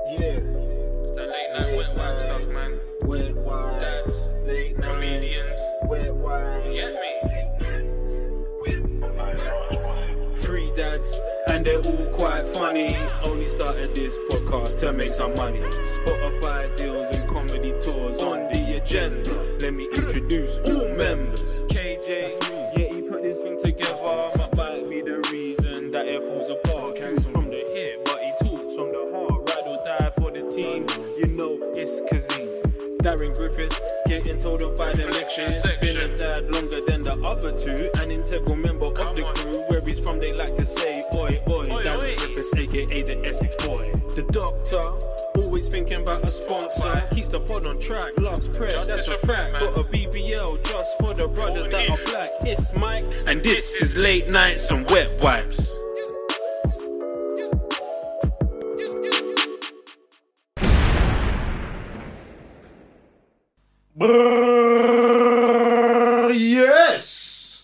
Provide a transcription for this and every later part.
It's that late night wet wipe stuff, man. Wet wipe. Dads, Late night. comedians. Wet wipe. You get me? Three dads, and they're all quite funny. Only started this podcast to make some money. Spotify deals and comedy tours on the agenda. Let me introduce all members. KJ, yeah, he put this thing together. Might be the reason that it falls apart. He's from the hip, but he talks from the heart. Ride or die for the team. You know it's Kazim. Darren Griffiths, getting told off by the missus. Been a dad longer than the other two. An integral member of the crew. Where he's from, they like to say, oi, oi. Darren Griffiths, aka the Essex boy. The doctor, always thinking about a sponsor. Keeps the pod on track, loves prayer, that's a fact. Got a BBL just for the brothers that are black. It's Mike, and this is Late Nights and Wet Wipes. Yes!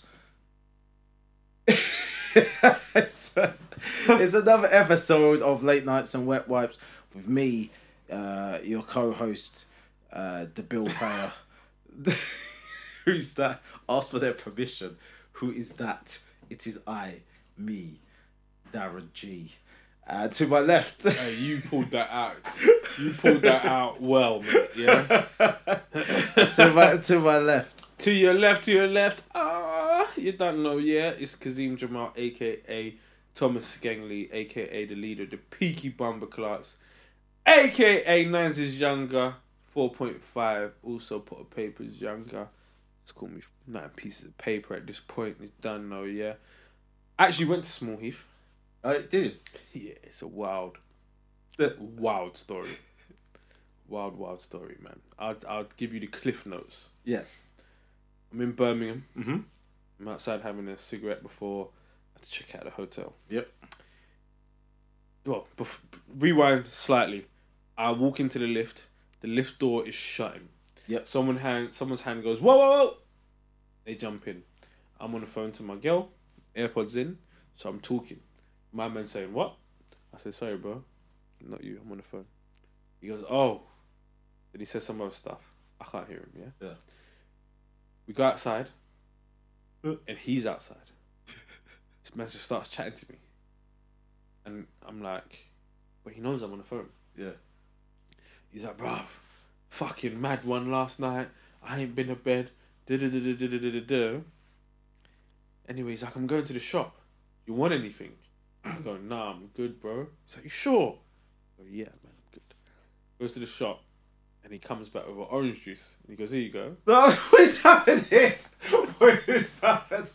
It's another episode of Late Nights and Wet Wipes with me, your co-host, the Bill Player. Who's that? Ask for their permission. Who is that? It is I, me, Darren G. To my left. Hey, you pulled that out. You pulled that out well, mate. Yeah. to my left. To your left. You don't know. Yeah, it's Kazim Jamal, aka Thomas Skengley, aka the leader of the Peaky Bumper class, aka Nines is younger, 4.5. Also put a paper's younger. It's called me 9 pieces of paper at this point. It's done now. Yeah. Actually went to Small Heath. Oh, did you? Yeah, it's a wild story. Wild story, man. I'll give you the cliff notes. Yeah. I'm in Birmingham. Mm-hmm. I'm outside having a cigarette before I have to check out the hotel. Yep. Well, rewind slightly. I walk into the lift. The lift door is shutting. Yep. Someone's hand goes, whoa. They jump in. I'm on the phone to my girl. AirPods in. So I'm talking. My man saying, what? I said, sorry, bro. Not you. I'm on the phone. He goes, oh. Then he says some other stuff. I can't hear him, yeah? Yeah. We go outside. And he's outside. This man just starts chatting to me. And I'm like, but he knows I'm on the phone. Yeah. He's like, bruv, fucking mad one last night. I ain't been to bed. Anyway, he's like, I'm going to the shop. You want anything? I go, nah, I'm good, bro. He's like, you sure? I go, yeah, man, I'm good. Goes to the shop. And he comes back with orange juice. And he goes, here you go. No, what is happening? What is happening?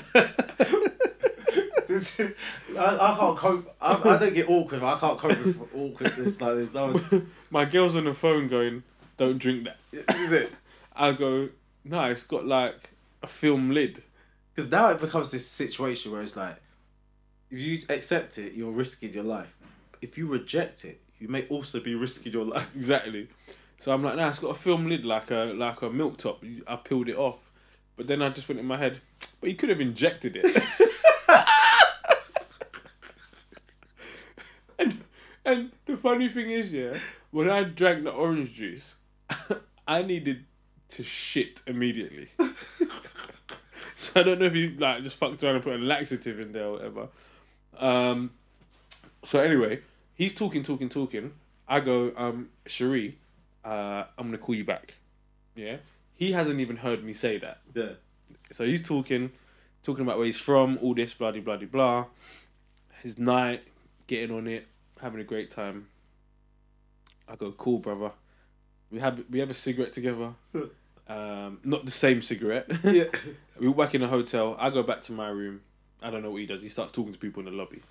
I can't cope. I don't get awkward. I can't cope with awkwardness like this. My girl's on the phone going, don't drink that. Is it? I go, no, it's got like a film lid. Because now it becomes this situation where it's like, if you accept it, you're risking your life. If you reject it, you may also be risking your life. Exactly. So I'm like, nah, it's got a film lid like a milk top. I peeled it off. But then I just went in my head, but you could have injected it. and the funny thing is, yeah, when I drank the orange juice, I needed to shit immediately. So I don't know if you like just fucked around and put a laxative in there or whatever. So anyway, he's talking. I go, Cherie, I'm gonna call you back. Yeah. He hasn't even heard me say that. Yeah. So he's talking about where he's from, all this, blah, blah, blah, blah. His night, getting on it, having a great time. I go, cool, brother. We have a cigarette together. Not the same cigarette. Yeah. We walk back in the hotel. I go back to my room. I don't know what he does. He starts talking to people in the lobby.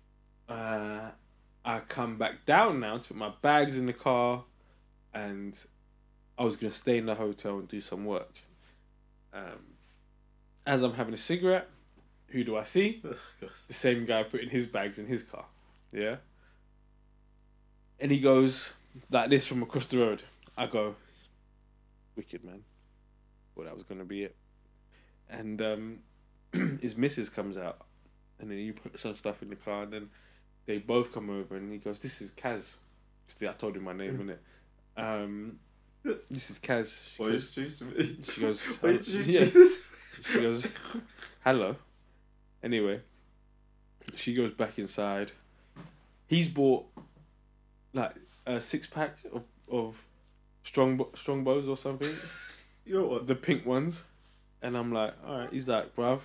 I come back down now to put my bags in the car, and I was going to stay in the hotel and do some work. As I'm having a cigarette, who do I see? The same guy putting his bags in his car. Yeah? And he goes like this from across the road. I go, wicked, man. Well, that was going to be it. And his missus comes out, and then you put some stuff in the car, and then they both come over, and he goes, this is Kaz. See, I told you my name, innit? This is Kaz. What introduced me? She goes, What introduced yeah. me? She goes, hello. Anyway, she goes back inside. He's bought like a 6-pack of Strongbows or something. You know what? The pink ones. And I'm like, alright. He's like, bruv,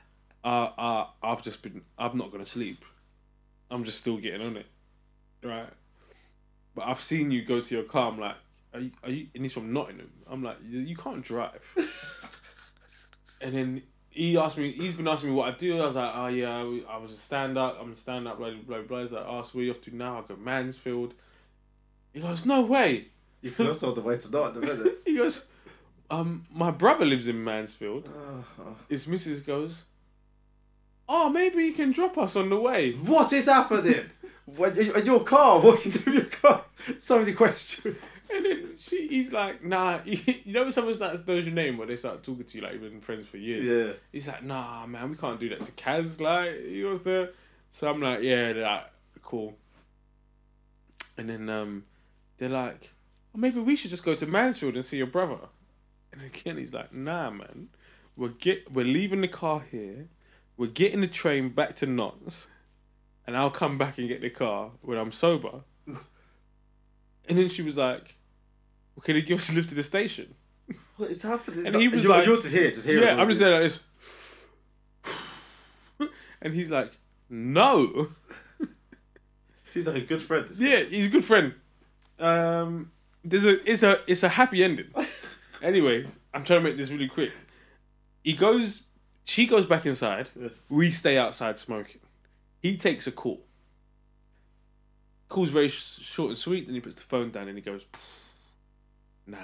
I'm not gonna sleep. I'm just still getting on it. Right? But I've seen you go to your car. I'm like, are you? And he's from Nottingham. I'm like, you can't drive. And then he's been asking me what I do. I was like, oh yeah, I was a stand-up. I'm a stand-up, blah, blah, blah. He's like, oh, so where you off to now? I go, Mansfield. He goes, no way. That's not the way to Nottingham, is it? He goes, my brother lives in Mansfield. His missus goes, oh, maybe you can drop us on the way. What is happening? In your car? What are you doing in your car? So many questions. And then he's like, nah. You know when someone knows your name, when they start talking to you like you've been friends for years? Yeah. He's like, nah, man, we can't do that to Kaz. Like, he was there. So I'm like, yeah, like, cool. And then they're like, well, maybe we should just go to Mansfield and see your brother. And again, he's like, nah, man. We're leaving the car here. We're getting the train back to Notts. And I'll come back and get the car when I'm sober. And then she was like, well, can you give us a lift to the station? What is happening? And he was like, you're just here. Yeah, I'm just there like this. And he's like, no. Seems like a good friend. Yeah, he's a good friend. It's a happy ending. Anyway, I'm trying to make this really quick. She goes back inside. Yeah. We stay outside smoking. He takes a call. Call's very short and sweet. Then he puts the phone down and he goes, nah,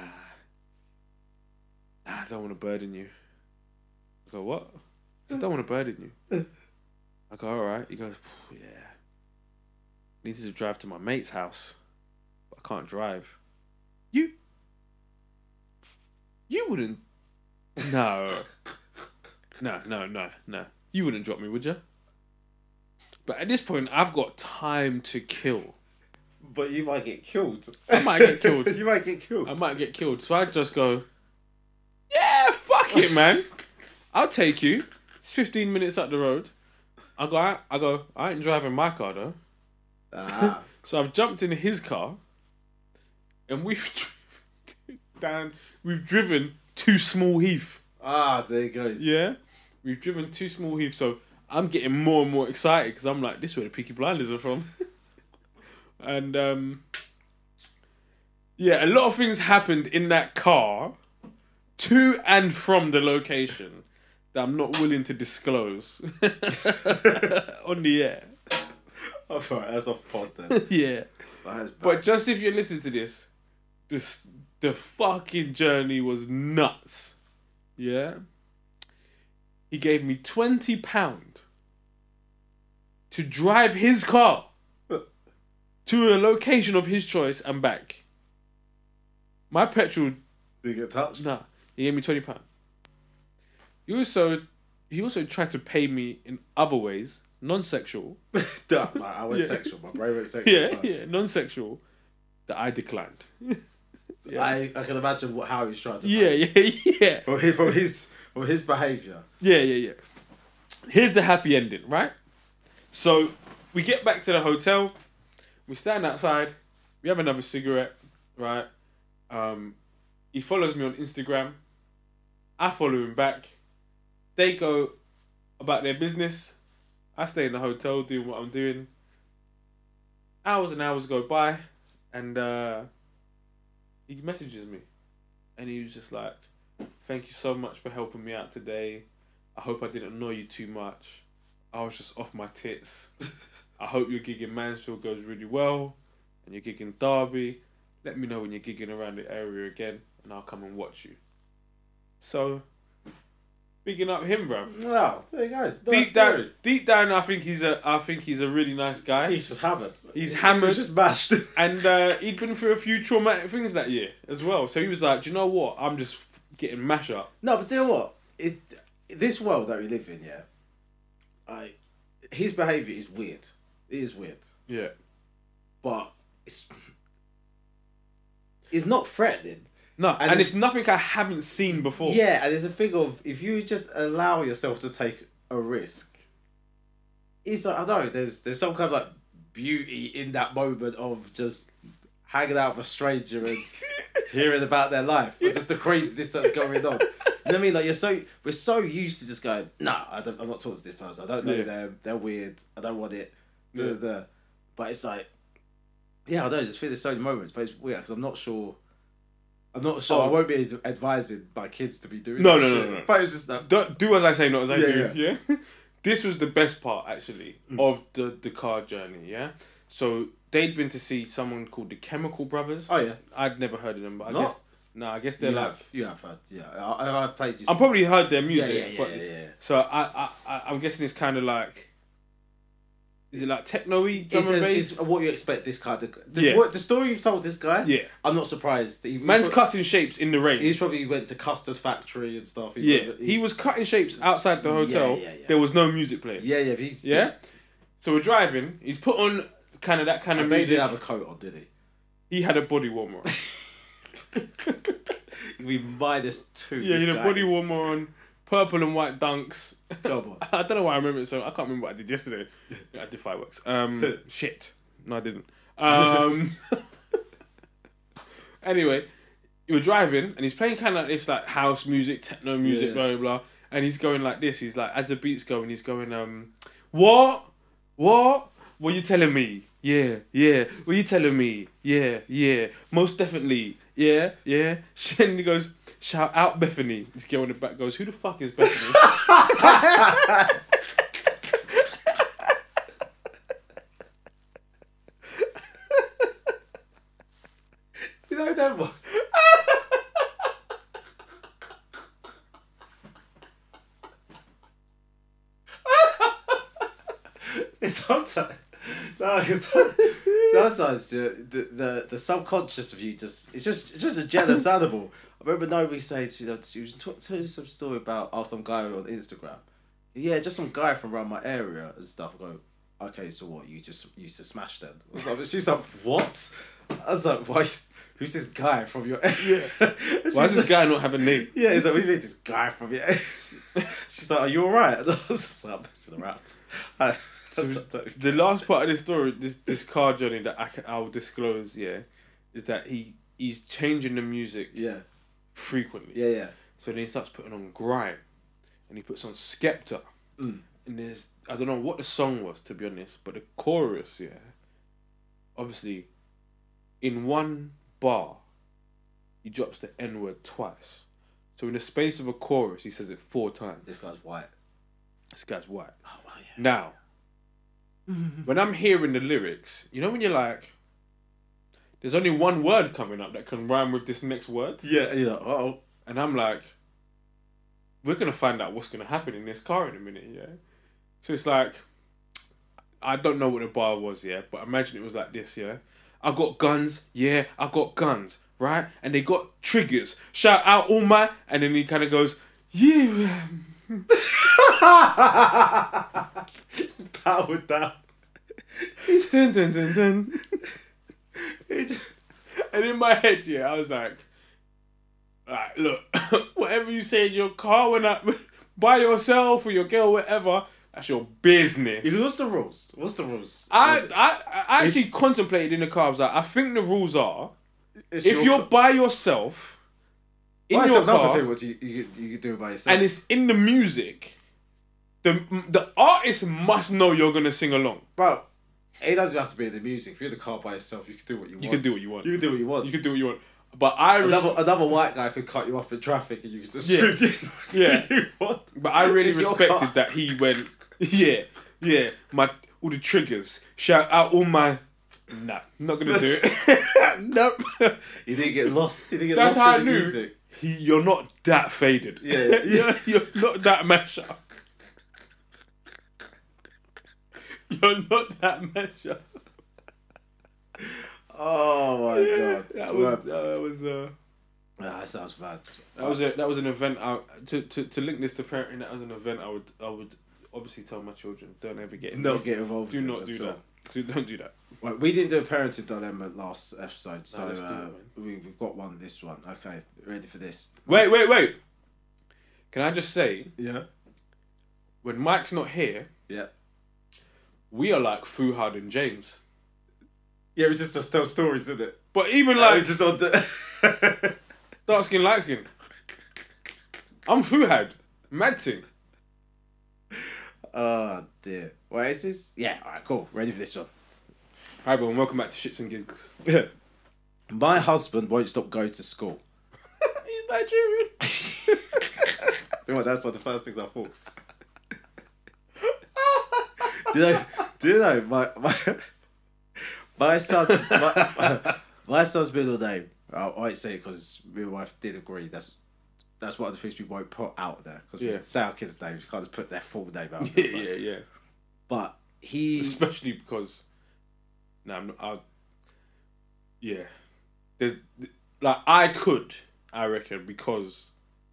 I don't want to burden you. I go, what? He says, I don't want to burden you. I go, all right. He goes, yeah. I need to drive to my mate's house, but I can't drive. You wouldn't. No. No. You wouldn't drop me, would you? But at this point, I've got time to kill. But you might get killed. I might get killed. You might get killed. I might get killed. So I just go, yeah, fuck it, man. I'll take you. It's 15 minutes up the road. I go, I ain't driving my car though. Ah. So I've jumped in his car and we've driven to Small Heath. Ah, there you go. Yeah? We've driven to Small Heath. So I'm getting more and more excited because I'm like, this is where the Peaky Blinders are from. And yeah, a lot of things happened in that car to and from the location that I'm not willing to disclose on the air. Oh, right, that's off pod then. Yeah. But just if you listen to this, the fucking journey was nuts. Yeah? He gave me £20 to drive his car to a location of his choice and back. My petrol... Did you get touched? Nah, he gave me £20. He also tried to pay me in other ways, non-sexual. I went sexual. My brain went sexual first. Yeah, non-sexual, that I declined. Yeah. I can imagine how he's trying to Yeah. From his behaviour. Yeah. Here's the happy ending, right? So we get back to the hotel. We stand outside. We have another cigarette, right? He follows me on Instagram. I follow him back. They go about their business. I stay in the hotel doing what I'm doing. Hours and hours go by, and he messages me, and he was just like, "Thank you so much for helping me out today. I hope I didn't annoy you too much. I was just off my tits. I hope your gig in Mansfield goes really well, and your gig in Derby. Let me know when you're gigging around the area again, and I'll come and watch you." So, bigging up him, bruv. Wow, there you go. Deep down, I think he's a really nice guy. He's just hammered. He's hammered. He's just bashed. And he'd been through a few traumatic things that year as well. So he was like, do you know what? I'm just getting mashed up. No, but you know what? This world that we live in, yeah, his behaviour is weird. It is weird. Yeah. But it's not threatening. No, and it's it's nothing I haven't seen before. Yeah, and there's a thing of if you just allow yourself to take a risk, it's like, I don't know, there's some kind of like beauty in that moment of just hanging out with a stranger and hearing about their life, or just the craziness that's going on. You know what I mean? Like we're so used to just going, nah, I'm not talking to this person. I don't know them. They're weird. I don't want it. Yeah. But it's like, yeah, I don't know. I just feel there's so many moments, but it's weird because I'm not sure. I won't be advising my kids to be doing No. But it's just like, Don't do as I say, not as I do. Yeah. Yeah. This was the best part actually of the car journey. Yeah. So they'd been to see someone called the Chemical Brothers. oh yeah, I'd never heard of them, but Not? I guess they're like. you have heard, yeah. I've played you. I probably heard their music. Yeah. So I'm guessing it's kind of like. Is it like techno-y drum and bass? It's what you expect this kind of. Yeah. The story you've told this guy. Yeah. I'm not surprised. Man's cutting shapes in the rain. He's probably went to Custard Factory and stuff. He was cutting shapes outside the hotel. Yeah. There was no music playing. Yeah. Yeah? So we're driving. He's put on kind of that kind of He music. didn't have a coat on, did he? He had a body warmer on. We -2. Yeah, he had a body warmer on. Purple and white dunks. Come on. I don't know why I remember it so. I can't remember what I did yesterday. I did fireworks. Shit. No, I didn't. Anyway, you were driving and he's playing kind of like this, like house music, techno music, blah, blah, blah. And he's going like this. He's like, as the beat's going, he's going, what? What you telling me? Yeah. What you telling me? Yeah. Most definitely. Yeah. And he goes, shout out Bethany. This girl in the back goes, who the fuck is Bethany? You know that one? Sometimes the subconscious of you it's just a jealous animal. I remember Nobi saying she was telling some story about some guy on Instagram. Yeah, just some guy from around my area and stuff. I go, okay, so what? You just used to smash then? She's like, what? I was like, why? Who's this guy from your area? Why does this guy not have a name? Yeah, he's like, what do you mean this guy from your area? She's like, are you alright? And I was just like, I'm messing around. So the last part of this story, this car journey that I'll disclose, is that he's changing the music frequently. Yeah. So then he starts putting on grime, and he puts on Skepta, and I don't know what the song was, to be honest, but the chorus, obviously, in one bar, he drops the N-word twice. So in the space of a chorus, he says it 4 times. This guy's white. Oh, wow, yeah. Now, when I'm hearing the lyrics, you know when you're like, there's only one word coming up that can rhyme with this next word? Yeah. Uh-oh. And I'm like, we're going to find out what's going to happen in this car in a minute, So it's like, I don't know what the bar was, but imagine it was like this, I got guns, I got guns, right? And they got triggers. Shout out all my... And then he kind of goes, Just powered down. dun, dun, dun, dun. And in my head, I was like, look, whatever you say in your car when by yourself or your girl, whatever, that's your business. What's the rules? I actually contemplated in the car. I was like, I think the rules are, if you're by yourself in your car, tell you what you can do by yourself, and it's in the music, the artist must know you're gonna sing along. Bro, it doesn't have to be in the music. If you're in the car by yourself, you can do what you want. You can do what you want. You can do what you want. But another white guy could cut you off in traffic and you could just shoot him. Yeah. What? But I really respected that he went, my all the triggers. Shout out all my... Nah, not going to do it. Nope. He didn't get lost. That's how I knew music. You're not that faded. Yeah. You're not that mashup. You're not that mashup. Oh my god. That sounds bad. That was an event. To link this to parenting, that was an event I would obviously tell my children, don't ever get involved. Don't get involved. Do not do that. Don't do that. Well, we didn't do a parenting dilemma last episode, so let's do it, man. we've got one this one. Okay, ready for this? Wait. Can I just say, Yeah. when Mike's not here, Yeah. we are like Fuhad and James. Yeah, we just tell stories, isn't it? But even We like just on the. dark skin, light skin. I'm Fuhad. Mad thing. Oh dear. Well, is this? Yeah. All right. Cool. Ready for this one? Hi everyone, welcome back to Shits and Gigs. My husband won't stop going to school. He's Nigerian. You know what, that's one of the first things I thought. Do you know my son's middle name? I won't say it because my wife did agree. That's one of the things we won't put out there because we say our kids' names. You can't just put their full name out. Yeah. But he, Especially because, there's like I reckon because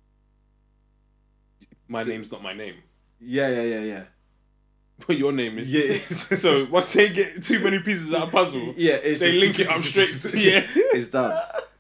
my name's not my name. yeah. But your name is. Yeah. So once they get too many pieces of a puzzle, Yeah, it's they just- link it up straight. It's done.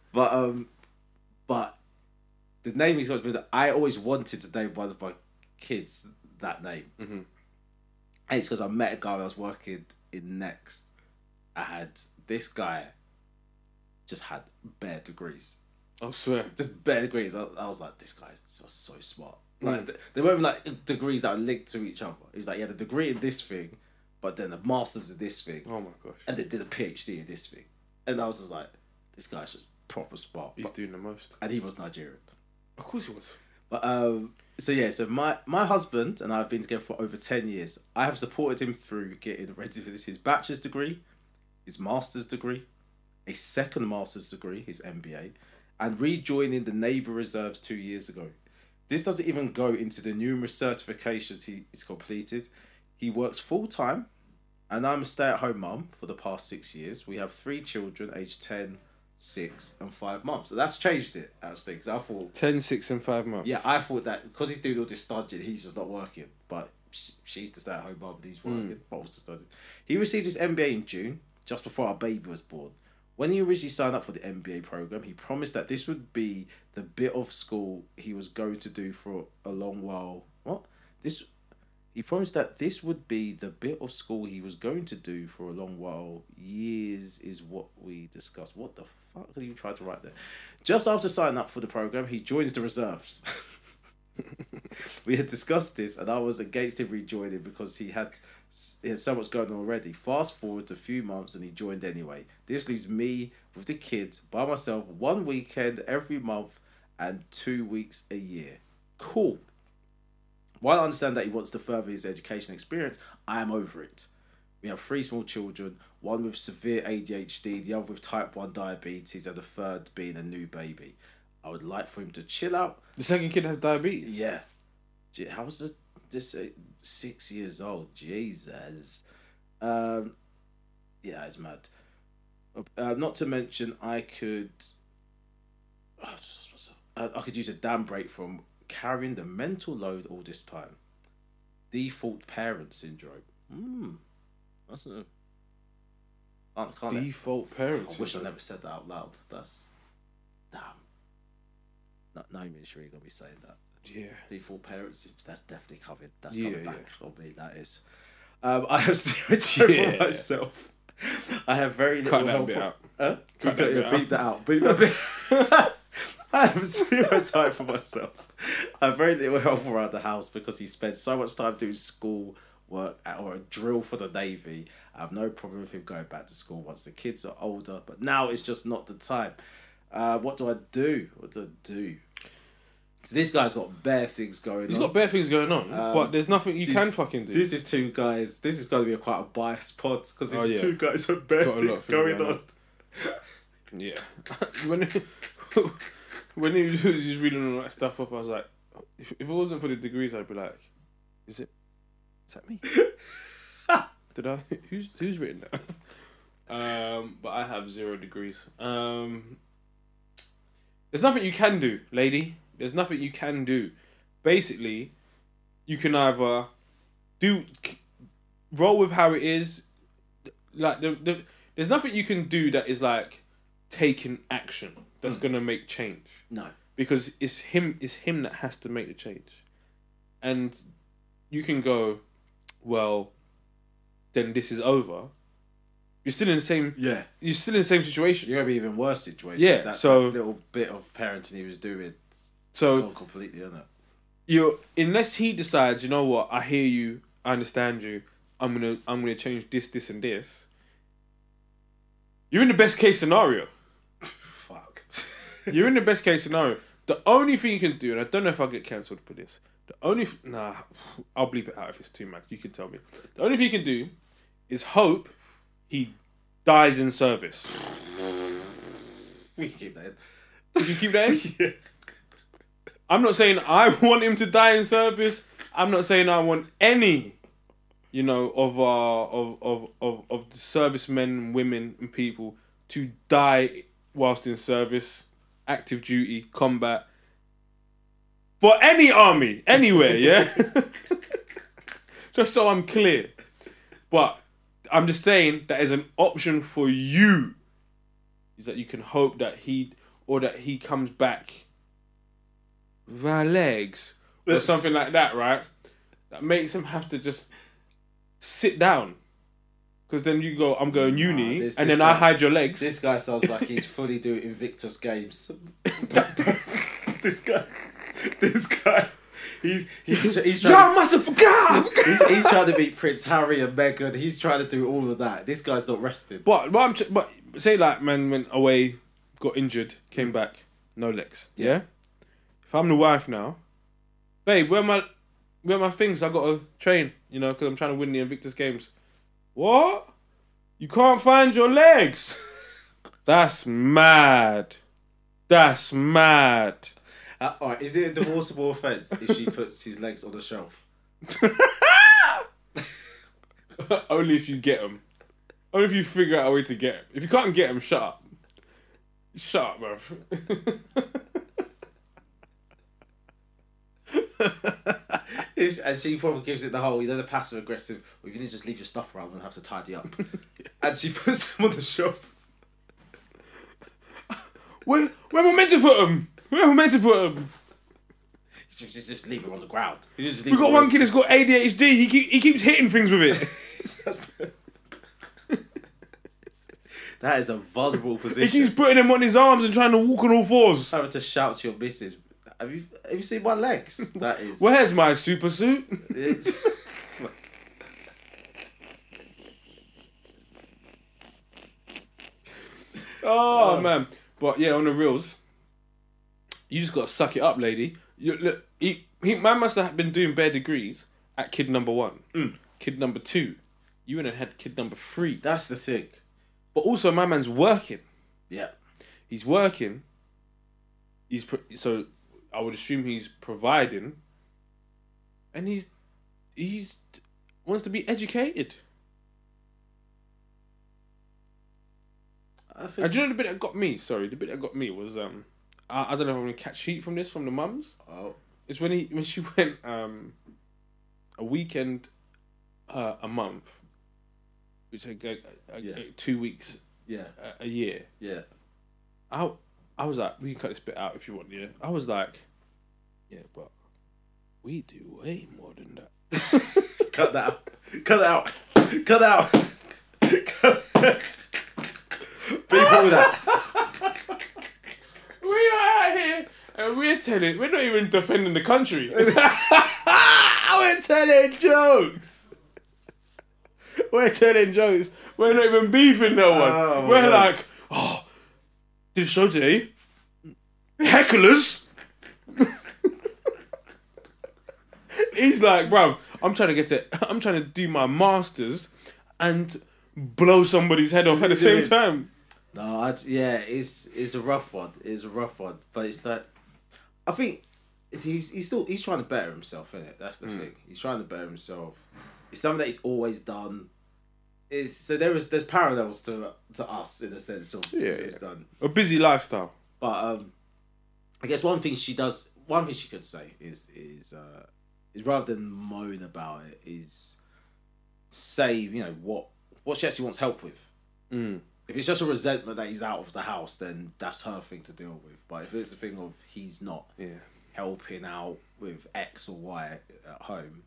But the name he's got to be. I always wanted to name one of my kids that name. Mm-hmm. And it's because I met a guy when I was working in Next. I had this guy just had bare degrees. I swear. Just bare degrees. I was like, this guy's so smart. Like they weren't like degrees that are linked to each other. He's like, yeah, the degree in this thing, but then the masters in this thing. Oh my gosh. And they did a PhD in this thing. And I was just like, this guy's just proper smart. He's doing the most. And he was Nigerian. Of course he was. But so my husband and I have been together for over 10 years. I have supported him through getting ready for this. His bachelor's degree, his master's degree, a second master's degree, his MBA, and rejoining the Navy Reserves 2 years ago. This doesn't even go into the numerous certifications he's completed. He works full-time, and I'm a stay-at-home mum for the past 6 years. We have 3 children, aged 10, 6, and 5 months. So that's changed it, actually, because I thought... 10, 6, and 5 months. Yeah, I thought that because he's doing all this studying, he's just not working. But she's the stay-at-home mum, and he's working, but also studying. He received his MBA in June, just before our baby was born. When he originally signed up for the MBA program, he promised that this would be the bit of school he was going to do for a long while. He promised that this would be the bit of school he was going to do for a long while. Years is what we discussed. What the fuck did you try to write there? Just after signing up for the program, he joins the reserves. We had discussed this, and I was against him rejoining because he had so much going on already. Fast forward a few months, and he joined anyway. This leaves me with the kids by myself 1 weekend every month and 2 weeks a year. Cool. While I understand that he wants to further his education experience, I am over it. We have 3 small children, one with severe ADHD, the other with type 1 diabetes, and the third being a new baby. I would like for him to chill out. The second kid has diabetes. Yeah. How was this 6 years old? Jesus. Yeah, it's mad. Not to mention, I could use a damn break from carrying the mental load all this time. Default parent syndrome. That's a... Can't Default parent I wish I syndrome. never said that out loud. That's... Damn. No ministry, you're going to be saying that. Yeah. Default parents, that's definitely coming. That's Yeah, coming back yeah. on me, that is. I have zero time for myself. I have very little Cut that help. bit out. Huh? Cut that bit Beep that out. Beep that bit. I have zero time for myself. I have very little help around the house because he spends so much time doing school work or a drill for the Navy. I have no problem with him going back to school once the kids are older, but now it's just not the time. What do I do? So this guy's got bare things going on. He's got bare things going on, but there's nothing you can fucking do. This is 2 guys. This is going to be quite a biased pod because this is 2 guys with bare Got a lot things of things going going on. Yeah. when he was just reading all that stuff up, I was like, if it wasn't for the degrees, I'd be like, is that me? Did I? Who's written that? But I have 0 degrees. There's nothing you can do, lady. There's nothing you can do. Basically, you can either roll with how it is, like there's nothing you can do that is like taking action that's gonna make change. No. Because it's him that has to make the change. And you can go, well, then this is over. You're still in the same You're still in the same situation. You're gonna be even worse situation. Yeah. That little bit of parenting he was doing. So gone completely on it. Unless he decides, you know what, I hear you, I understand you, I'm gonna change this, and this. You're in the best case scenario. Fuck. You're in the best case scenario. The only thing you can do, and I don't know if I'll get cancelled for this. I'll bleep it out if it's too much. You can tell me. The only thing you can do is hope he dies in service. We can keep that in. You can keep that in? Yeah. I'm not saying I want him to die in service. I'm not saying I want any, of the servicemen, women, and people to die whilst in service, active duty, combat, for any army, anywhere, yeah? Just so I'm clear. But I'm just saying that as an option for you, is that you can hope that he comes back without legs or something like that, right? That makes him have to just sit down. Because then you go, I'm going uni, and then I hide your legs. This guy sounds like he's fully doing Invictus Games. This guy, he's trying. Y'all must have forgot. He's trying to beat Prince Harry and Meghan. He's trying to do all of that. This guy's not resting. But say like man went away, got injured, came back, no legs. Yeah. If I'm the wife now, babe, where are my things? I got to train, because I'm trying to win the Invictus Games. What? You can't find your legs? That's mad. That's mad. Alright, is it a divorceable offence if she puts his legs on the shelf? Only if you get them. Only if you figure out a way to get them. If you can't get them, shut up. Shut up, bro. And she probably gives it the whole, the passive aggressive, well, if you need to just leave your stuff around, I'm going to have to tidy up. And she puts them on the shelf. Where am I meant to put them? Just leave them on the ground. We got one kid that's got ADHD. He keeps hitting things with it. That is a vulnerable position. He keeps putting them on his arms and trying to walk on all fours. Having to shout to your missus, have you seen my legs? That is. Where's my super suit? Oh man, but yeah, on the reels, you just gotta suck it up, lady. Look, man must have been doing bare degrees at kid number 1, kid number 2. You went and had kid number 3. That's the thing. But also, my man's working. Yeah, he's working. So I would assume he's providing, and he's wants to be educated. And do you know the bit that got me? Sorry, the bit that got me was I don't know if I'm gonna catch heat from this from the mums. Oh, it's when she went a weekend, a month, which 2 weeks, a year. Yeah, I was like, we can cut this bit out if you want. Yeah, I was like, yeah, but we do way more than that. Cut that out. Cut that out. Cut that out. Beep all that. We are out here and we're not even defending the country. We're telling jokes. We're not even beefing no one. Oh, we're like, did a show today? Hecklers. He's like, bruv, I'm trying to do my masters and blow somebody's head off at the same time. No, it's a rough one. It's a rough one, but it's like, I think he's trying to better himself, isn't it? That's the thing. He's trying to better himself. It's something that he's always done. There's parallels to us in the sense of what he's done. A busy lifestyle. But I guess one thing she could say is rather than moan about it, is say, what what she actually wants help with. Mm. If it's just a resentment that he's out of the house, then that's her thing to deal with. But if it's a thing of he's not helping out with X or Y at home,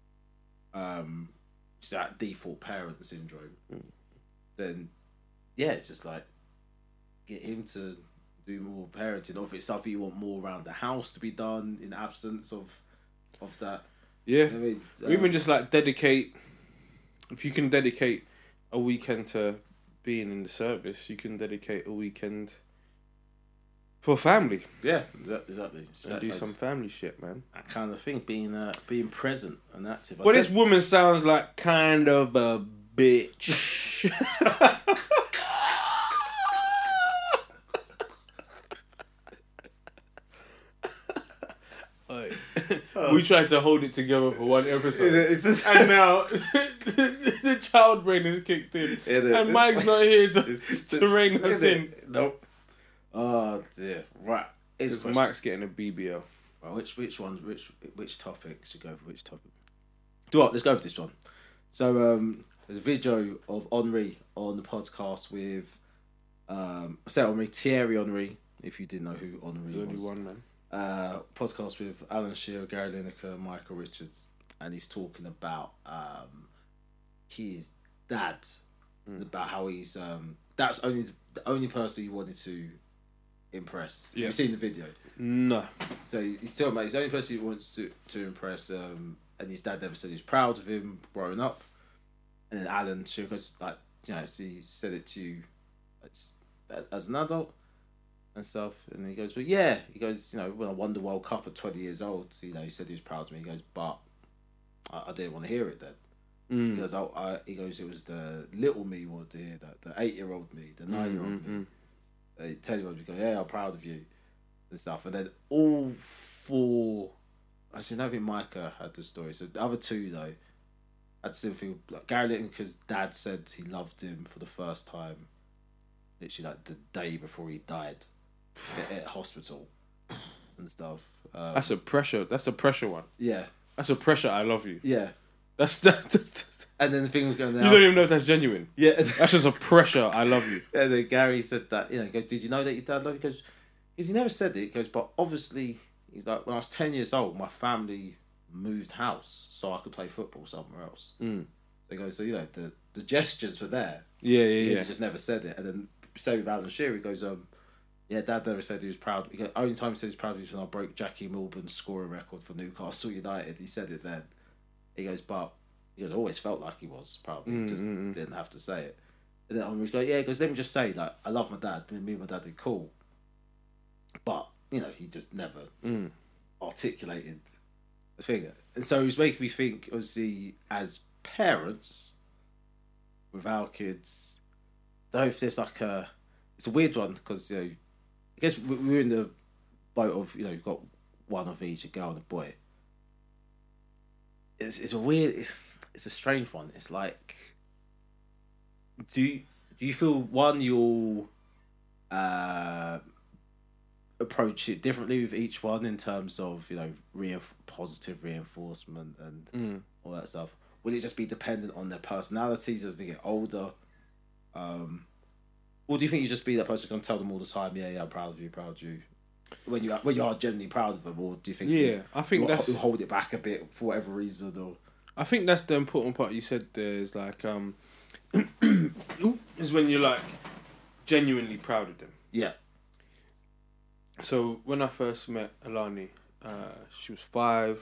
it's that default parent syndrome, then yeah, it's just like get him to do more parenting. Or if it's something you want more around the house to be done in absence of that. Yeah. I mean, Or even just like dedicate, if you can dedicate a weekend to being in the service, you can dedicate a weekend for family. yeah, exactly. And do some family shit, man. that kind of thing, being present and active. Well, this woman sounds like kind of a bitch. We tried to hold it together for one episode, and now the child brain is kicked in, and Mike's not here to rein us in. Nope. Oh dear. Right. Because Mike's getting a BBL. Well, which topic should go for which topic? Let's go with this one. So there's a video of Henri on the podcast with Thierry Henry. If you didn't know who Henri was, There's only one man. Podcast with Alan Shearer, Gary Lineker, and Michael Richards, and he's talking about his dad, about how he's that's the only person he wanted to impress. Yeah. You've seen the video? No. So he's talking about he's the only person he wants to impress, and his dad never said he was proud of him growing up. And then Alan Shearer goes like, he said it to you as an adult and stuff, and he goes, well, yeah. He goes, when I won the World Cup at 20 years old, he said he was proud of me. He goes, but I didn't want to hear it then. He goes, he goes, it was the little me wanted to hear that, the 8-year-old me, the 9-year-old me. They tell you, go, yeah, I'm proud of you and stuff. And then all four, actually, I don't think Micah had the story. So the other two though, had the same thing. Like Gary Lineker's dad said he loved him for the first time, literally like the day before he died. At hospital and stuff. That's a pressure. That's a pressure one. Yeah. That's a pressure. I love you. Yeah. That's and then the thing was going. You don't even know if that's genuine. Yeah. That's just a pressure. I love you. And then Gary said that. Did you know that your dad loved you? Because he never said it. He goes, but obviously he's like, when I was 10 years old, my family moved house so I could play football somewhere else. So he goes, so the gestures were there. Yeah. He just never said it. And then same with Alan Shearer. He goes, yeah, Dad never said he was proud. The only time he said he was proud of me was when I broke Jackie Milburn's scoring record for Newcastle United. He said it then. He goes, I always felt like he was proud of me. He just didn't have to say it. And then Henri's going, yeah, because let me just say, like, I love my dad. Me and my dad did cool. But, he just never articulated the thing. And so it was making me think, obviously, as parents with our kids, I don't know if there's like it's a weird one because, I guess we're in the boat of, you've got one of each, a girl and a boy. It's a weird, it's a strange one. It's like, do you feel, one, you'll approach it differently with each one in terms of, positive reinforcement and all that stuff? Will it just be dependent on their personalities as they get older? Or do you think you just be that person who's going to tell them all the time, yeah, I'm proud of you, when you are genuinely proud of them? Or do you think I think that's you hold it back a bit for whatever reason? Or I think that's the important part you said there is like is when you're like genuinely proud of them. Yeah. So when I first met Alani, she was 5,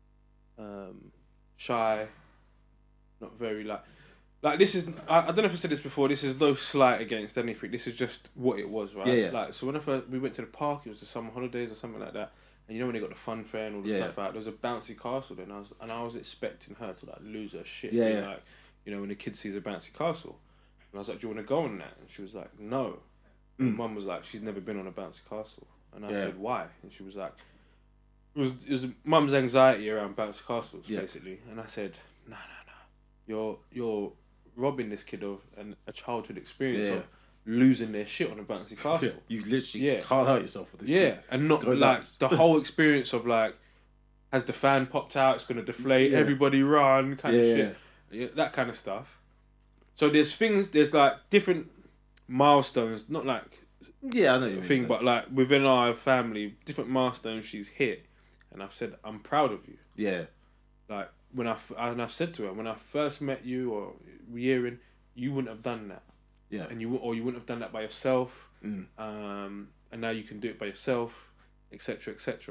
shy, not very like this is, I don't know if I said this before, this is no slight against anything, this is just what it was, right? Yeah. Like, so when we went to the park, it was the summer holidays or something like that, and when they got the fun fair and all the stuff out, there was a bouncy castle there, and I was expecting her to like lose her shit. Like, when the kid sees a bouncy castle. And I was like, do you want to go on that? And she was like, no. And Mum was like, she's never been on a bouncy castle. And I said, why? And she was like, it was Mum's anxiety around bouncy castles, basically. And I said, no. You're robbing this kid of a childhood experience of losing their shit on a bouncy castle. You literally can't hurt yourself with this. Yeah, and not like the whole experience of like, has the fan popped out, it's going to deflate, everybody run, kind of shit. Yeah, that kind of stuff. So there's things, there's like different milestones, not like Yeah, I know what you thing, mean. but like within our family, different milestones she's hit, and I've said I'm proud of you. Yeah. Like and I've said to her, when I first met you or year in, you wouldn't have done that, Yeah. and you wouldn't have done that by yourself, Mm. and now you can do it by yourself, etc., etc.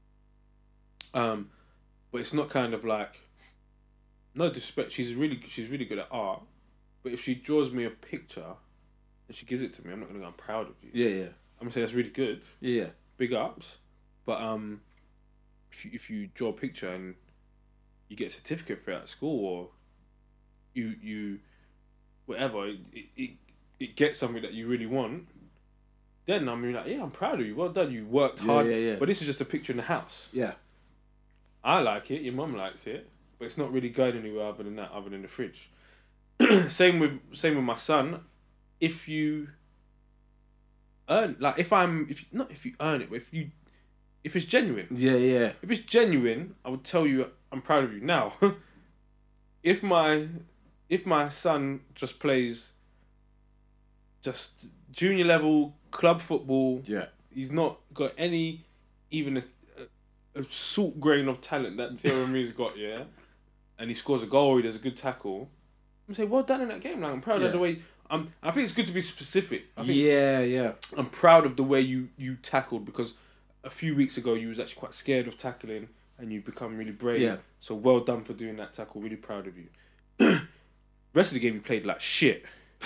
But it's not kind of like, no disrespect. She's really good at art, but if she draws me a picture and she gives it to me, I'm not gonna go, I'm proud of you. Yeah, yeah. I'm gonna say that's really good, Yeah. big ups. But if you draw a picture and you get a certificate for it at school, or you whatever, it gets something that you really want, then I'm like, yeah, I'm proud of you. Well done. You worked hard. yeah. But this is just a picture in the house. Yeah. I like it. Your mum likes it, but it's not really going anywhere other than that, other than the fridge. Same with my son. If you earn, like, if you earn it, but if it's genuine. Yeah, yeah. If it's genuine, I would tell you I'm proud of you. Now, if my son just plays just junior level club football, Yeah. he's not got any, even a salt grain of talent that Thierry's got, yeah, and he scores a goal, he does a good tackle, I'm saying, well done in that game. Like, I'm proud of the way. I think it's good to be specific. I think Yeah. I'm proud of the way you tackled, because a few weeks ago you was actually quite scared of tackling and you've become really brave. Yeah. So well done for doing that tackle. Really proud of you. Rest of the game you played like shit.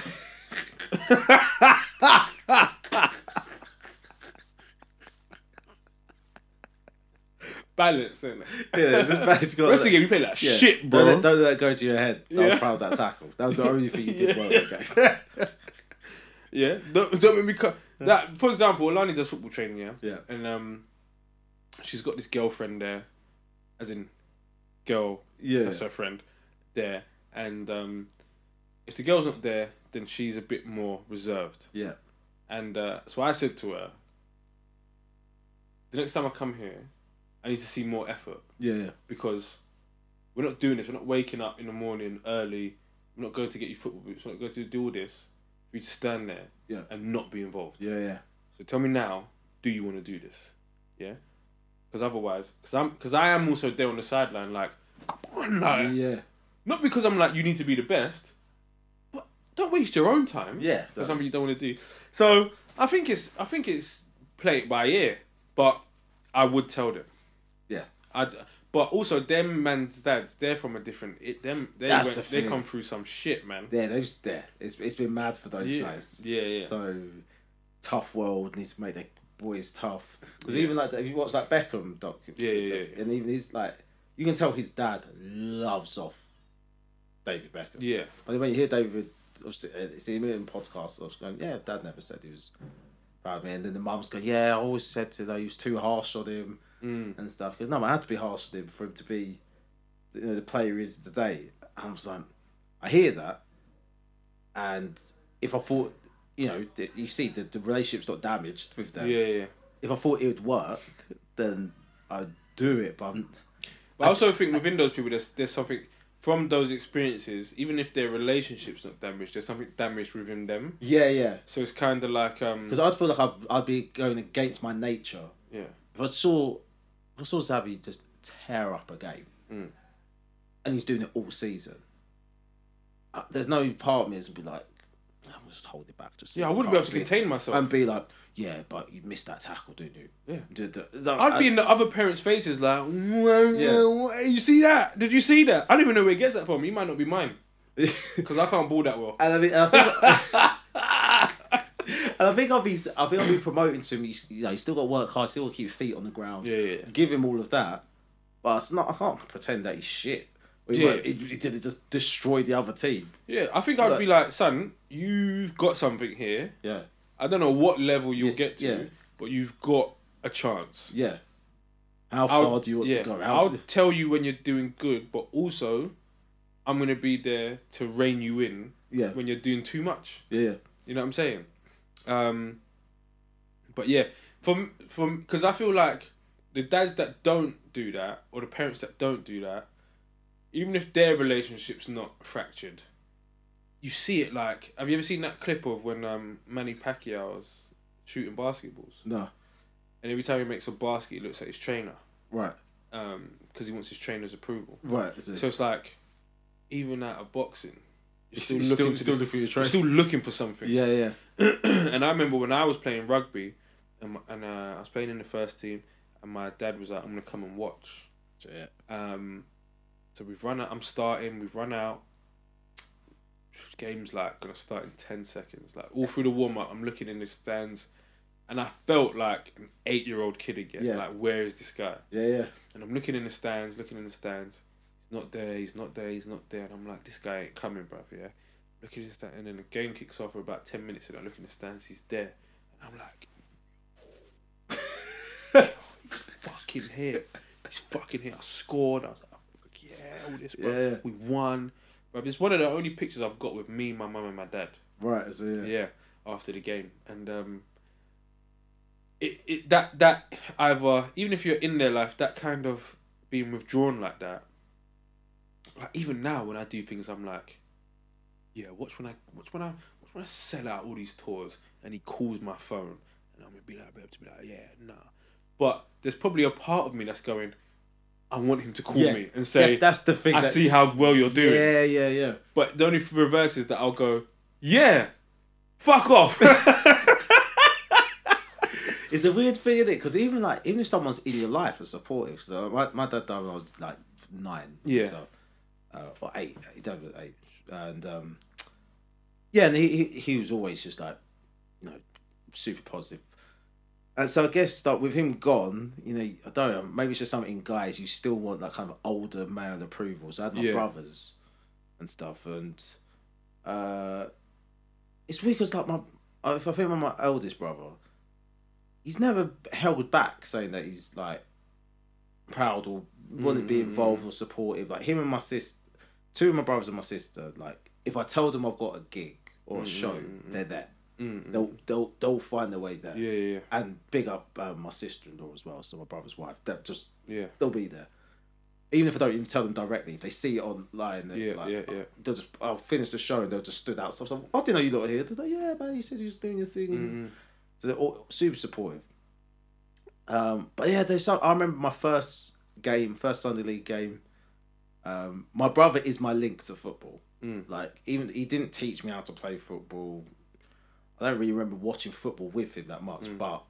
Balance, isn't it? Yeah, this man's got Rest of the game you played like shit, bro. Don't let that go to your head. I Yeah. was proud of that tackle. That was the only thing you did well in the game. Yeah, don't make me cut. That, for example, Alani does football training, yeah? Yeah. And she's got this girlfriend there, as in girl, Yeah. that's her friend, there. And if the girl's not there, then she's a bit more reserved. Yeah. And so I said to her, the next time I come here, I need to see more effort, Yeah. because we're not doing this. We're not waking up in the morning early. We're not going to get you football boots. We're not going to do all this. We just stand there Yeah. and not be involved. Yeah. So tell me now, do you want to do this? Yeah? Because otherwise, because I am also there on the sideline, like, come on, like, Yeah. not because I'm like, you need to be the best, but don't waste your own time. Yeah, For so- something you don't want to do. So I think it's play it by ear, but I would tell them. Yeah. But also them man's dads, they're from a different. That's the They thing. come through some shit, man. Yeah, those there. It's been mad for those Yeah. guys. Yeah. So tough world needs to make their boys tough. Because Yeah. even like if you watch that Beckham doc, Yeah. and even he's like, you can tell his dad loves off David Beckham. Yeah. But when you hear David, see him in podcasts, I was going, yeah, Dad never said he was proud of me, and then the mum's going, yeah, I always said to he was too harsh on him and stuff. Because no, I had to be harsh on him for him to be, the player he is today. And I was like, I hear that, and if I thought, you see the relationship's not damaged with them. Yeah. If I thought it would work, then I'd do it. But But I also think within those people, there's something from those experiences. Even if their relationship's not damaged, there's something damaged within them. yeah. So it's kind of like Because I'd feel like I'd be going against my nature. yeah. If I saw Xavi just tear up a game, and he's doing it all season, there's no part of me that's be like, I'm just hold it back. Just Yeah, I wouldn't be able to contain myself. and be like, yeah, but you missed that tackle, didn't you? Yeah. I'd be in the other parents' faces like, you see that? Did you see that? I don't even know where he gets that from. He might not be mine. Because I can't ball that well. And I think I'll be promoting to him. You still got to work hard. Still got to keep your feet on the ground. Yeah. Give him all of that, but it's not. I can't pretend that he's shit. He did just destroy the other team. Yeah, I think I'd be like, son, you've got something here. Yeah. I don't know what level you'll get to, yeah. but you've got a chance. Yeah. How far do you want to go? I'll tell you when you're doing good, but also I'm going to be there to rein you in when you're doing too much. Yeah. You know what I'm saying? But yeah, from because I feel like the dads that don't do that, or the parents that don't do that, even if their relationship's not fractured, you see it like. Have you ever seen that clip of when Manny Pacquiao's shooting basketballs? No. And every time he makes a basket, he looks at his trainer. Right. Because he wants his trainer's approval. Right. So it's like, even out of boxing, you're Still looking looking for your you're trainer. still looking for something. Yeah, yeah. And I remember when I was playing rugby, and I was playing in the first team, and my dad was like, "I'm gonna come and watch." Yeah. So we've run out. I'm starting. We've run out. Game's like gonna start in 10 seconds. Like all through the warm up, I'm looking in the stands, and I felt like an 8-year-old kid again. Yeah. Like, where is this guy? Yeah, yeah. And I'm looking in the stands. He's not there. He's not there. And I'm like, this guy ain't coming, bruv. Yeah. Looking at the stand, and then the game kicks off for about 10 minutes, and I look in the stands. He's there, and I'm like, he's fucking here. He's fucking here. I scored. I was like, yeah, all this, bro. Yeah. We won. But it's one of the only pictures I've got with me, my mum, and my dad. Right. So Yeah, after the game, and that either, even if you're in their life, that kind of being withdrawn like that. Like even now, when I do things, I'm like, yeah. Watch when I sell out all these tours, and he calls my phone, and I'm gonna be like, yeah, nah. But there's probably a part of me that's going, I want him to call me and say, that's the thing. I see how well you're doing. Yeah, yeah, yeah. But the only reverse is that I'll go, yeah, fuck off. It's a weird thing, isn't it? Because even if someone's in your life and supportive, so my dad died when I was like 9, Yeah. so, or 8. He died at 8, and yeah, and he was always just like, super positive. And so I guess like with him gone, I don't know, maybe it's just something in guys, you still want that kind of older male approval. So I had my brothers and stuff, and it's weird because like if I think about my eldest brother, he's never held back saying that he's like proud or want to be involved or supportive. Like him and my sister, 2 of my brothers and my sister, like if I tell them I've got a gig or a show, they're there. They'll find their way there. Yeah. And big up my sister-in-law as well, so my brother's wife. They'll be there. Even if I don't even tell them directly, if they see it online, they'll just, I'll finish the show and they'll just stood outside. So I didn't know you lot were here. They're like, yeah, man, you said you was doing your thing. So they're all super supportive. But yeah, I remember my first Sunday League game. My brother is my link to football. Like, even he didn't teach me how to play football. I don't really remember watching football with him that much, but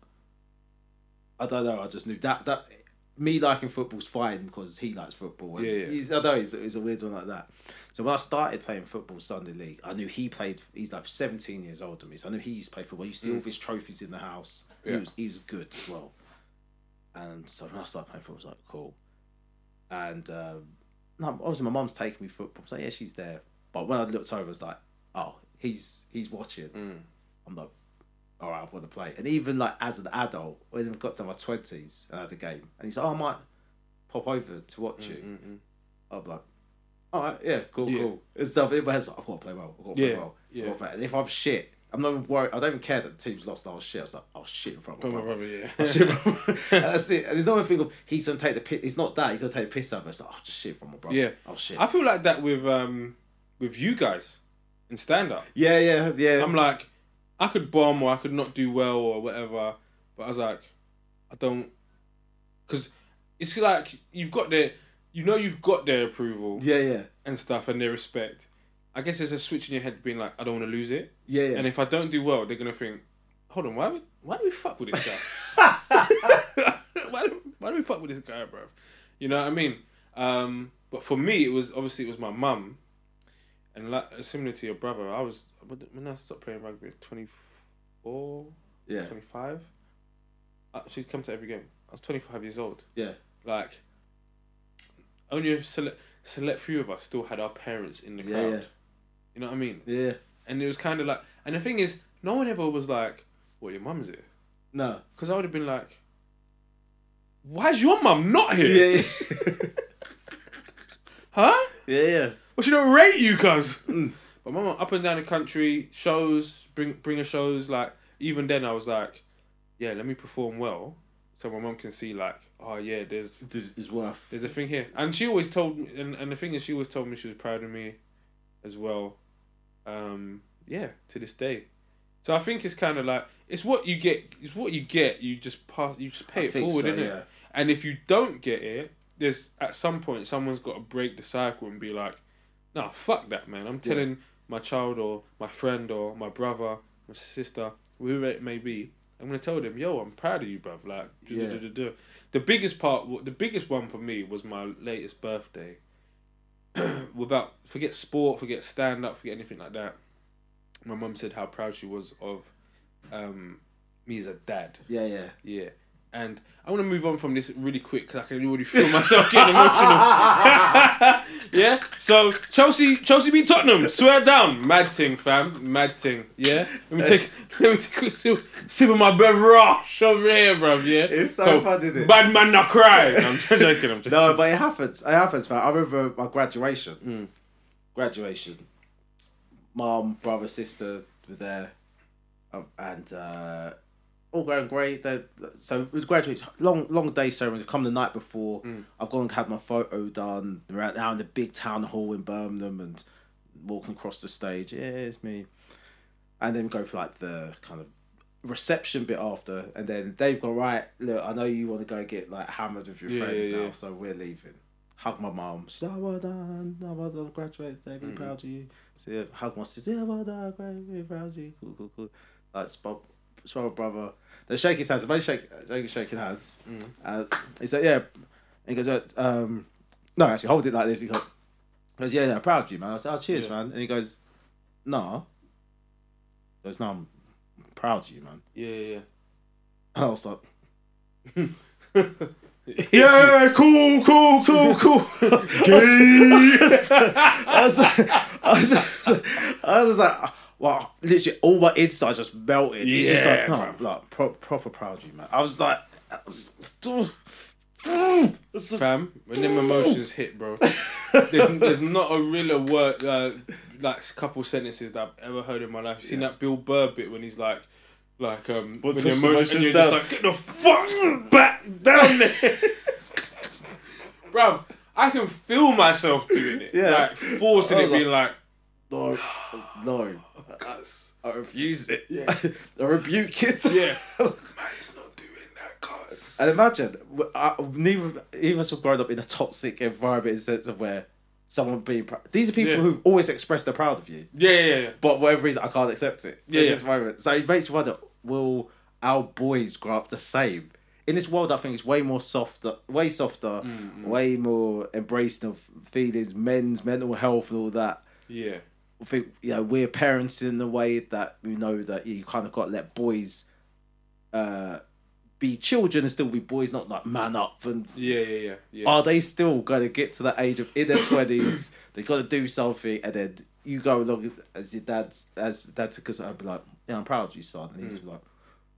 I don't know. I just knew that me liking football's fine because he likes football. And I know he's a weird one like that. So when I started playing football Sunday League, I knew he played. He's like 17 years older than me, so I knew he used to play football. You see all of his trophies in the house. Yeah. He's good as well. And so when I started playing football, I was like, cool. And obviously my mum's taking me football, so yeah, she's there. But when I looked over, I was like, oh, he's watching. I'm like, all right, I want to play. And even like as an adult, when I got to my 20s and I had a game, and he's like, oh, I might pop over to watch you. I'm like, all right, yeah, cool. And stuff in my head's like, I've got to play well. And if I'm shit, I'm not even worried. I don't even care that the team's lost. I was shit. I was like, I'll shit in front of my brother. Yeah. And that's it. And there's no one thing of he's gonna take the piss. It's not that he's gonna take the piss out of me. It's like, I'll just shit from my brother. Yeah. I'll shit. I feel like that with you guys in stand up. Yeah. I'm like, I could bomb or I could not do well or whatever, but I was like, I don't, because it's like you've got their approval, yeah, and stuff and their respect. I guess there's a switch in your head being like, I don't want to lose it. Yeah. And if I don't do well, they're gonna think, hold on, why do we fuck with this guy? why do we fuck with this guy, bro? You know what I mean? But for me, it was my mum, and like similar to your brother, when I stopped playing rugby, 24, 25. She'd come to every game. I was 25 years old. Yeah. Like, only a select few of us still had our parents in the crowd. Yeah. You know what I mean? Yeah. And it was kind of like, and the thing is, no one ever was like, "What, your mum's here?" No. Because I would have been like, "Why's your mum not here?" Yeah. Huh? Yeah. Well, she don't rate you, cuz. But my mum, up and down the country, shows, bringer shows, like, even then I was like, yeah, let me perform well, so my mum can see, like, oh yeah, This is worth. there's a thing here. And she always told me, and the thing is, she always told me she was proud of me as well. Yeah, to this day. So I think it's kind of like it's what you get. It's what you get. You just pass. You just pay it forward, innit? Yeah. And if you don't get it, there's at some point someone's got to break the cycle and be like, "Nah, fuck that, man. I'm telling my child or my friend or my brother, my sister, whoever it may be. I'm gonna tell them, yo, I'm proud of you, bruv. Like, the biggest one for me was my latest birthday. Forget sport, forget stand up, forget anything like that. My mum said how proud she was of me as a dad. Yeah. And I want to move on from this really quick because I can already feel myself getting emotional. Yeah. So Chelsea beat Tottenham. Swear down, mad thing, fam, mad thing. Yeah. Let me take a quick sip of my beverage over here, bruv. Yeah. It's so fun, isn't it? Bad man not cry. I'm joking. No, but it happens. It happens, man. I remember my graduation. Graduation. Mum, brother, sister were there, and all going great. So it was graduation, long day ceremony. Come the night before, I've gone and had my photo done. We're out now in the big town hall in Birmingham and walking across the stage. Yeah, it's me. And then go for like the kind of reception bit after, and then they've gone, right, look, I know you want to go get like hammered with your friends now, so we're leaving. Hug my mum. She's like, well done, graduated today, really proud of you. So yeah, hug my sister, yeah, well done, great, really proud of you, cool. Like, spot my brother. They shake his hands, both shaking hands. He said, yeah. And he goes, no, actually, hold it like this. He goes, yeah, proud of you, man. I said, oh, cheers, man. And he goes, no. He goes, no, I'm proud of you, man. Yeah. And I was like, yeah, cool. I was like, well, literally all my insides just melted. He's just like, no, like proper proud of you, man. I was like, fam, when them emotions hit, bro, there's not a realer word, like a couple sentences that I've ever heard in my life. You've seen that Bill Burr bit when he's like when the emotions, and you're just like, get the fuck back down there. Bruv, I can feel myself doing it. Yeah. Like, forcing it, being like, no. I refuse it. Yeah. I rebuke it. Yeah. Man's not doing that, cuz. And imagine, neither of us have grown up in a toxic environment in the sense of where someone being proud. These are people who've always expressed they're proud of you. Yeah. But for whatever reason, I can't accept it in this moment. So it makes you wonder, will our boys grow up the same? In this world, I think it's way softer, way more embracing of feelings, men's mental health and all that. Yeah. I think, we're parents in the way that we know that you kind of got to let boys be children and still be boys, not like man up. And yeah. Are they still going to get to that age of in their 20s? They got to do something, and then you go along as your dad took us. I'd be like, yeah, I'm proud of you, son. And he's like,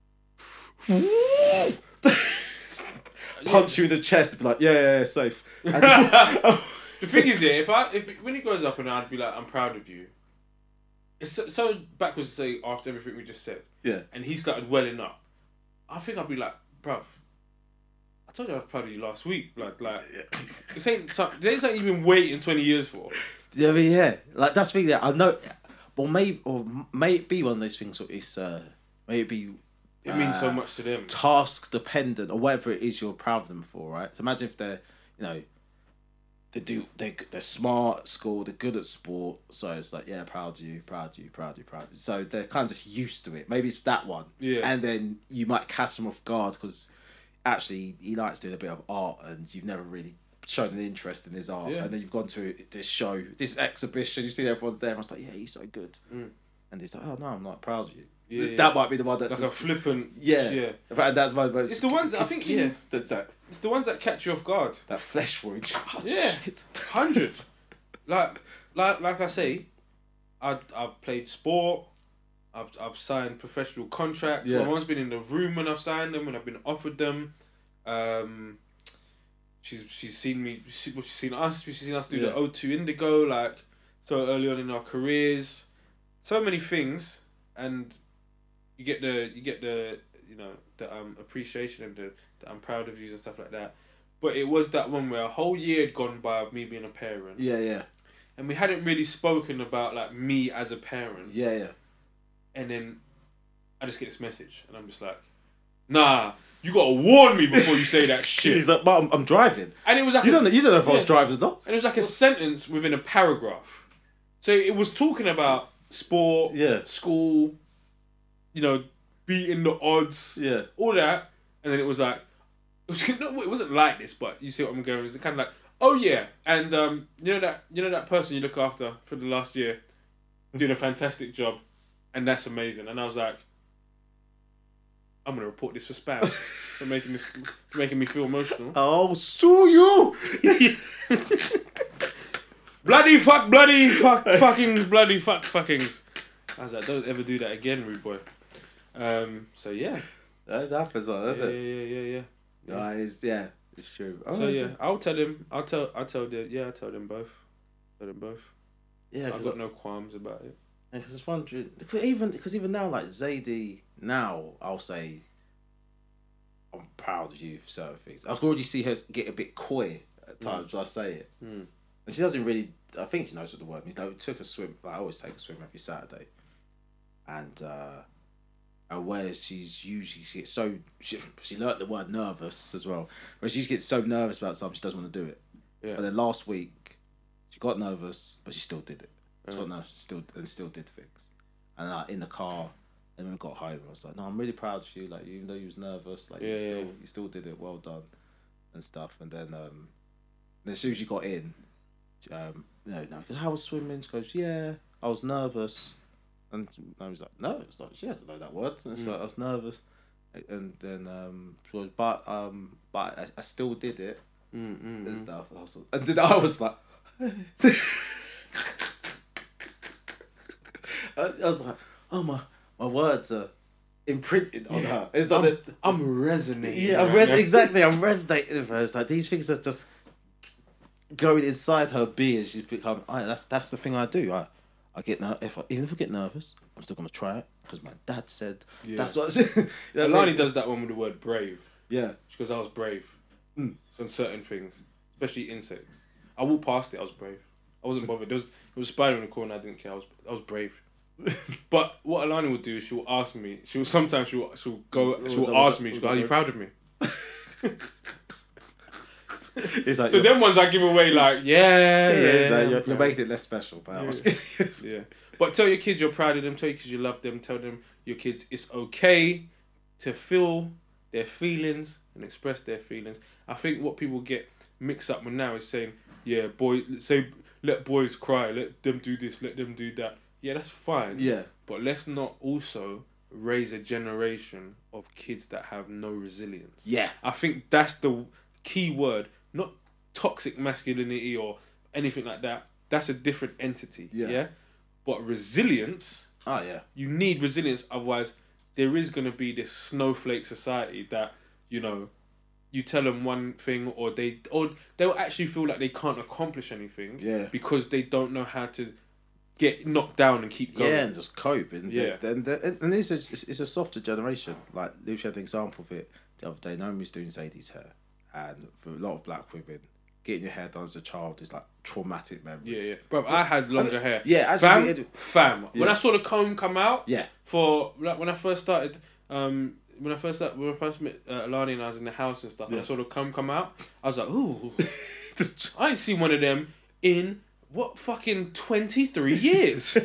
punch you in the chest and be like, yeah, safe. The thing is, if when he grows up and I'd be like, I'm proud of you. It's so backwards to say after everything we just said. Yeah. And he started welling up. I think I'd be like, bruv, I told you I was proud of you last week. Like, this ain't something you've been waiting 20 years for. Yeah, I mean, yeah. Like, that's the thing that I know. Well, may it be one of those things. It's may it be. It means so much to them. Task dependent or whatever it is you're proud of them for, right? So imagine if they're, they're smart at school, they're good at sport, so it's like, yeah, proud of you. So they're kind of just used to it. Maybe it's that one. Yeah. And then you might catch them off guard because actually he likes doing a bit of art and you've never really shown an interest in his art. Yeah. And then you've gone to this show, this exhibition, you see everyone there and it's like, yeah, he's so good. And he's like, oh no, I'm not proud of you. Yeah, that might be the one that like a flippant. Yeah. In fact, that's my most. It's the ones I think. Yeah. It's the ones that catch you off guard. That flesh wound. Oh, yeah. 100. Like I say, I've played sport. I've signed professional contracts. Yeah. My mum's been in the room when I've signed them, when I've been offered them. She's seen me. She's seen us do the O2 Indigo like so early on in our careers. So many things, and you get the appreciation and the I'm proud of you and stuff like that. But it was that one where a whole year had gone by of me being a parent. Yeah. and we hadn't really spoken about like me as a parent. Yeah. And then I just get this message, and I'm just like, nah, you gotta warn me before you say that shit. He's like, but I'm driving. And it was like You don't know if I was yeah. driving or not. And it was like a sentence within a paragraph. So it was talking about sport, Yeah. school, beating the odds, Yeah. all that. And then it was like, it wasn't like this, but you see what I'm going. It was kind of like, oh yeah, and you know that person you look after for the last year, doing a fantastic job, and that's amazing. And I was like, I'm gonna report this for spam for making me feel emotional. I'll sue you. bloody fuckings. I was like, don't ever do that again, rude boy. So yeah. That happens, doesn't it? Yeah. It's true. So yeah, I'll tell them. I'll tell them. Yeah, I'll tell them both. Yeah, I've got no qualms about it. Because it's wondering, even now, like Zadie, now I'll say, I'm proud of you for certain things. I can already see her get a bit coy at times when I say it, and she doesn't really. I think she knows what the word means. Like, we took a swim. Like, I always take a swim every Saturday, and where she's usually she learnt the word nervous as well. Where she gets so nervous about something, she doesn't want to do it. Yeah. But then last week, she got nervous, but she still did it. She got nervous, still did things. And in the car, and when we got home, I was like, "No, I'm really proud of you. Like, even though you was nervous, like you still did it. Well done, and stuff." And then as soon as she got in, how was swimming? She goes, "Yeah, I was nervous." And I was like, "No, it's not. She doesn't know that word." And it's like, I was nervous, and then she was, but I still did it and stuff. And then I was like, I was like, "Oh my words are imprinted on her." It's like I'm resonating. Yeah, exactly. I'm resonating with her. It's like these things are just going inside her being. She's become. That's the thing I do. I get even if I get nervous, I'm still gonna try it because my dad said that's what. Alani does that one with the word brave. Yeah, she goes, "I was brave on certain things, especially insects. I walked past it. I was brave. I wasn't bothered. There was a spider in the corner. I didn't care. I was brave." But what Alani will do is she will ask me. She'll ask me. She'll go, "Are you proud of me?" It's like, so them ones I give away like, you're making it less special. But yeah. But tell your kids you're proud of them. Tell your kids you love them. Tell them your kids it's okay to feel their feelings and express their feelings. I think what people get mixed up with now is saying, "Yeah, let boys cry. Let them do this. Let them do that." Yeah, that's fine. Yeah. But let's not also raise a generation of kids that have no resilience. Yeah. I think that's the key word. Not toxic masculinity or anything like that. That's a different entity. Yeah. But resilience. Oh yeah. You need resilience, otherwise there is going to be this snowflake society that, you tell them one thing or they'll actually feel like they can't accomplish anything. Yeah. Because they don't know how to get knocked down and keep going. Yeah, and just cope. And it's a softer generation. Like, Luke had an example of it the other day. Naomi's doing Zadie's hair. And for a lot of black women, getting your hair done as a child is like traumatic memories. Yeah. Bro, I had longer hair. Yeah, fam. When I saw the comb come out, yeah. For like when I first started, when I first met Alani and I was in the house and stuff, and I saw the comb come out, I was like, ooh, I ain't seen one of them in what fucking 23 years.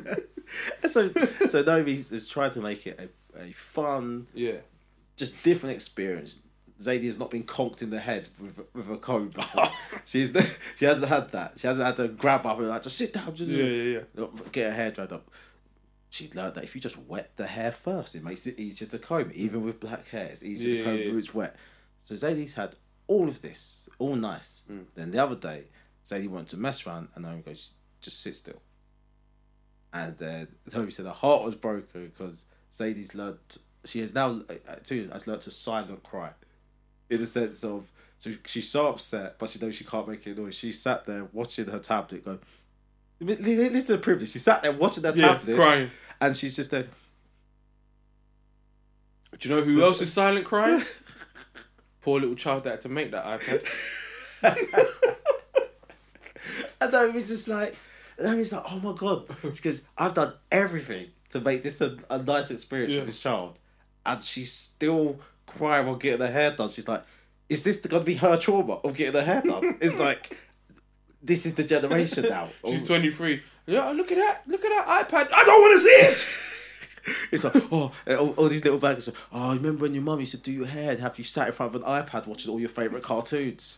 So Naomi is trying to make it a fun, just different experience. Zadie has not been conked in the head with a comb before. She hasn't had that. She hasn't had to grab up and like, just sit down. Get her hair dried up. She learned that if you just wet the hair first, it makes it easier to comb. Even with black hair, it's easier to comb when it's wet. So Zadie's had all of this, all nice. Then the other day, Zadie went to mess around and Naomi goes, "Just sit still." And then Naomi said her heart was broken because Zadie's learned. She has now learned to silent cry. In the sense of, so she's so upset, but she knows she can't make it noise. She sat there watching her tablet go, listen to the privilege. She sat there watching her tablet. Crying. And she's just there. Do you know who else is silent crying? Poor little child that had to make that iPad. And Naomi's just like, oh my God. She goes, I've done everything to make this a nice experience for this child. And she's still crying while getting her hair done. She's like, is this going to be her trauma of getting her hair done? It's like, this is the generation now. She's 23. Yeah, look at that iPad. I don't want to see it. It's like, all these little bags. Oh, remember when your mum used to do your hair and have you sat in front of an iPad watching all your favourite cartoons?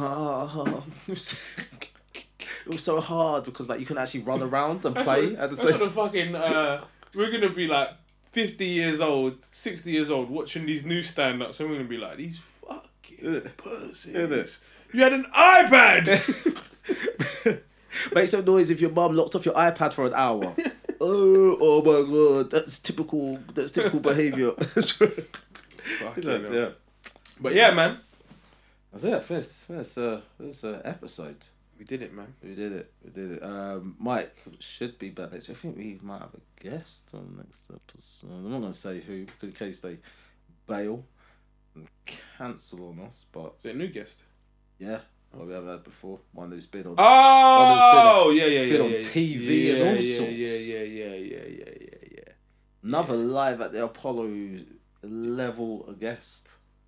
It was so hard because like you can actually run around and play at the same time. Fucking, we're going to be like 50 years old, 60 years old watching these new stand-ups and we're going to be like, these fucking pussies. You had an iPad! Make some noise if your mum locked off your iPad for an hour. Oh my God, that's typical behaviour. Yeah. But yeah, man. That's it. First episode. We did it, man. We did it. Mike should be back next week. I think we might have a guest on next episode. I'm not going to say who, in case they bail and cancel on us. But is it a new guest? Yeah. Well, we haven't had before. One who's been on. Been on TV and all sorts. Yeah. Another live at the Apollo level a guest.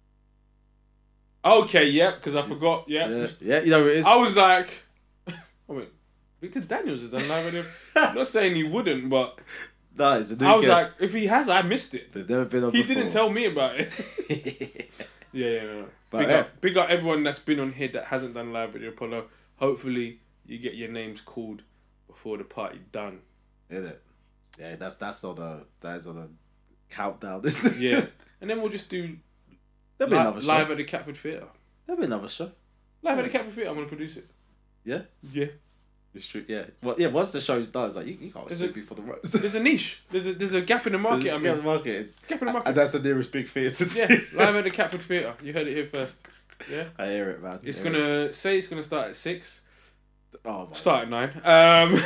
Okay, yeah, because I forgot. Yeah, you know who it is. I was like, Victor Daniels is done live at him. I'm not saying he wouldn't, but no, it's a new I was guest. like, if he has, I missed it. They've never been on He before. didn't tell me about it. Yeah. But big up everyone that's been on here that hasn't done live at the Apollo. Hopefully, you get your names called before the party done. Isn't it? Yeah, that's on the countdown, isn't it? Yeah, and then we'll just do another show. live at the Catford Theatre. There'll be another show. Live at the Catford Theatre. I'm gonna produce it. Yeah. Yeah. It's true. Yeah. Well, yeah. Once the show's done, it's like you can't sue me for the roast. There's a niche. There's a gap in the market. Gap in the market. And that's the nearest big theatre. Yeah, live at the Catford Theatre. You heard it here first. Yeah. I hear it, man. It's gonna start at 6. Oh my. Start at 9.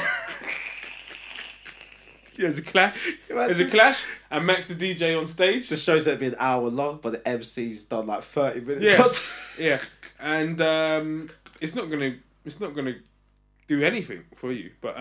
There's a clash. And Max the DJ on stage. The show's gonna be an hour long, but the MC's done like 30 minutes. Yeah. And it's not gonna do anything for you, but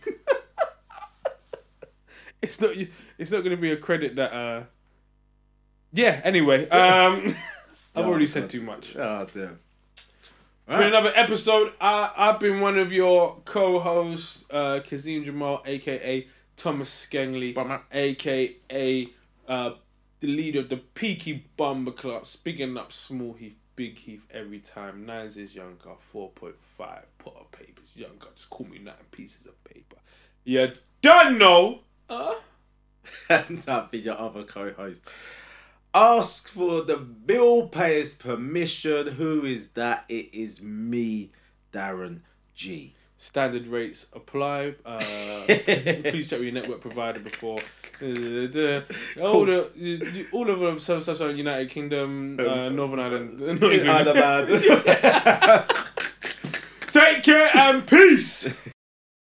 it's not gonna be a credit that yeah. Anyway, I've already said too much. Oh damn. For another episode, I've been one of your co-hosts, Kazim Jamal, aka Thomas Skengley, aka the leader of the Peaky Bomber Club, speaking up Small Heath, Big Heath every time. 9's is younger, 4.5 pot of papers younger. Just call me 9 pieces of paper. You don't know. And that'll be your other co-host. Ask for the bill payer's permission. Who is that? It is me, Darren G. Standard rates apply. Please check with your network provider before. All of them, such as United Kingdom, Northern Ireland, not England. Take care and peace.